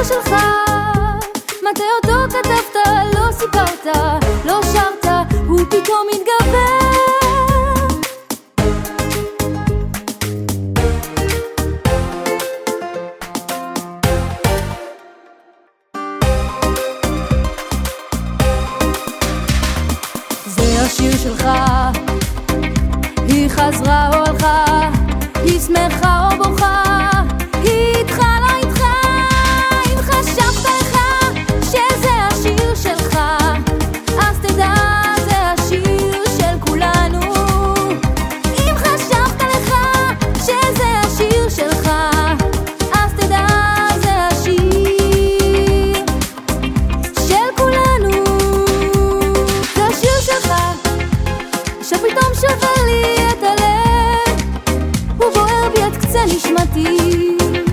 שלך, מתי אותו כתבת, לא סיפרת, לא שרת, הוא פתאום מתגבר. זה השיר שלך, היא חזרה או הלכה, היא שמחה או בוכה, היא איתך לא איתך. אם חשבת לך שזה השיר שלך, אז תדע זה השיר של כולנו. אם חשבת לך שזה השיר שלך, אז תדע זה השיר של כולנו. זה השיר שלך שפתאום שובר לי את הלב, הוא בוער בי עד קצה נשמתי.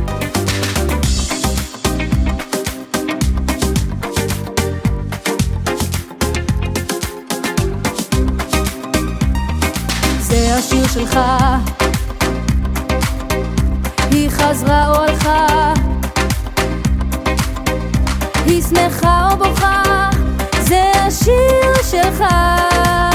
זה השיר שלך, היא חזרה או הלכה, היא שמחה או בוכה, זה השיר שלך.